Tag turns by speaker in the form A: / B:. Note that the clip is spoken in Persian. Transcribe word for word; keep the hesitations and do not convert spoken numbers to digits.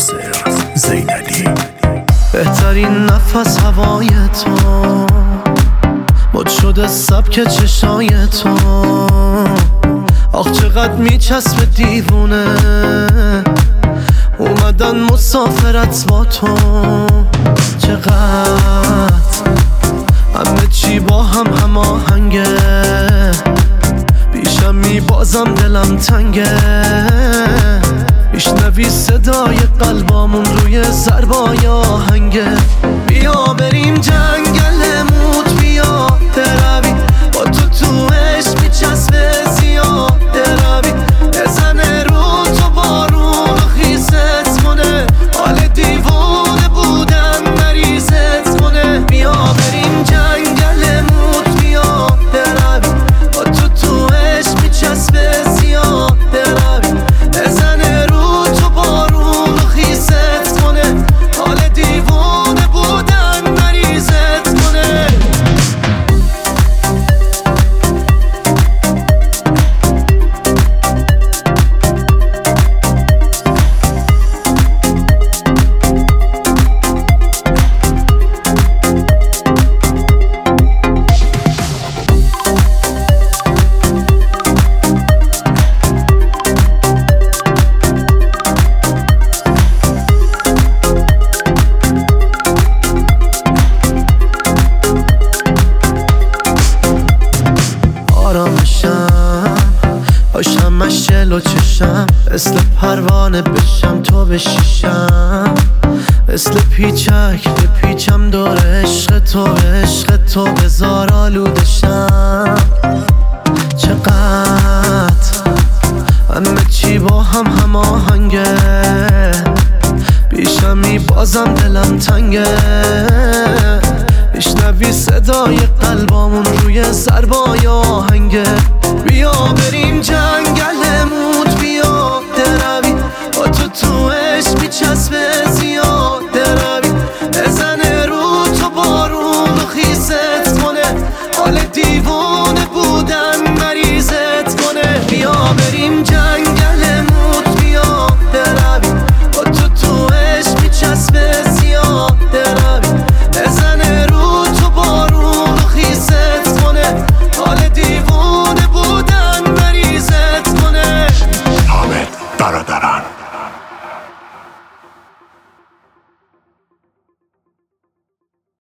A: ناصر زینالی.
B: بهترین نفس هوای تو، مد شده سبک چشای تو. آخ چقدر میچسبه دیوونه، اومدن مسافرت با تو. چقدر همه چی با هم هماهنگه، پیشم میبازم دلم تنگه. میشنوی صدای قلبامون روی ضربای آهنگه. بیا بریم جنگل موت، بیا بروی با تو تو عشق میچسبه زیاد بروی. بزنه رو تو بارون و خیست کنه، حال دیوونه بودن مریضت کنه. بیا بریم جنگل موت، بیا بروی با تو تو عشق میچسبه زیاد بروی. بزنه رو تو بارون و خیست کنه، حال دیوونه بودن مریضت کنه. آرامشم باشم مشل و چشم، مثل پروانه بشم تو بشیشم. مثل پیچک بپیچم دور عشق تو، عشق تو بزار آلودشم. چقدر همه چی با هم هماهنگه، پیشم میبازم دلم تنگه. میشنوی صدای قلبامون روی ضربای آهنگه. بیا بریم جنگل موت،